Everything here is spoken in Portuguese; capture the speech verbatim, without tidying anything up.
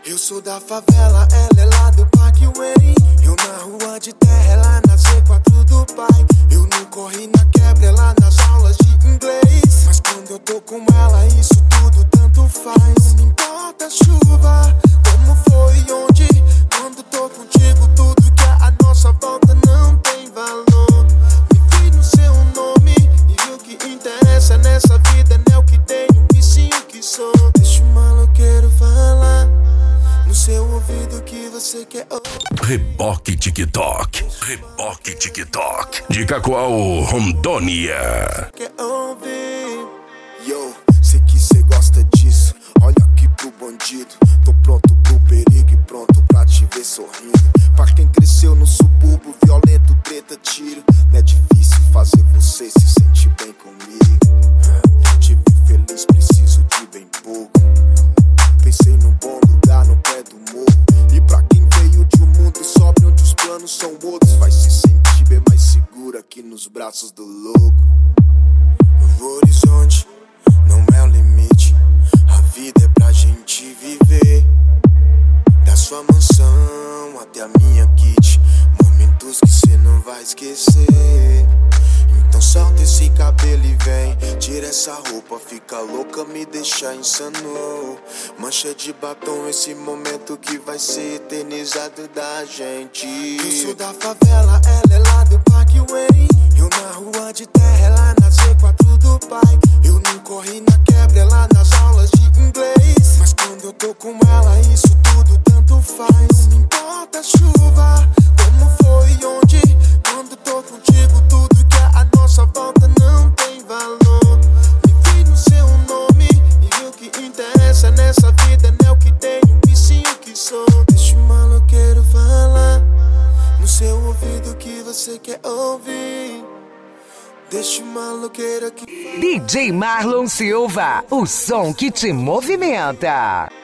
Eu sou da favela, ela é lá do Parkway. Eu na rua de terra, ela na C quatro do pai. Eu não corri na quebra, ela nas aulas de inglês. Mas quando eu tô com ela, isso tudo tanto faz. Não importa a chuva, como foi e onde. Quando tô contigo, tudo que é a nossa volta não tem valor. Me vi no seu nome, e o que interessa nessa vida não é o que tenho, e sim o que sou. Deixa o maloqueiro falar no seu ouvido que você quer ouvir. Reboque TikTok, Reboque TikTok, de Cacoal, Rondônia. Quer ouvir? Yo, sei que cê gosta disso. Olha aqui pro bandido. Tô pronto pro perigo e pronto pra te ver sorrindo. Pra quem cresceu no subúrbio, violento, treta, tiro. Não é difícil fazer você se sentir bem comigo. Te vi feliz, preciso de bem pouco. Pensei num bom lugar no pé do morro. E pra quem veio de um mundo sóbrio onde os planos são outros, vai se sentir bem mais seguro aqui nos braços do louco. O horizonte não é o limite. A vida é pra gente viver. Da sua mansão até a minha kit. Momentos que cê não vai esquecer. Então solta esse cabelo e vem. Tira essa roupa, fica louca, me deixa insano. Mancha de batom, esse momento que vai ser eternizado da gente. Eu sou da favela, ela é lá do Parkway. Eu na rua de terra, ela na C quatro do pai. Eu não corri na quebra, ela nas aulas de inglês. Mas quando eu tô com ela, isso tudo tanto faz. Não importa a chuva, como foi e onde. Quando tô contigo, tudo que é a nossa volta não tem valor. Me vi no seu nome, e o que interessa nessa vida não é o que tenho, e sim o que sou. Deixa o maloqueiro falar no seu ouvido que você quer ouvir. Deixa o maloqueiro aqui. D J Marlon Silva, o som que te movimenta.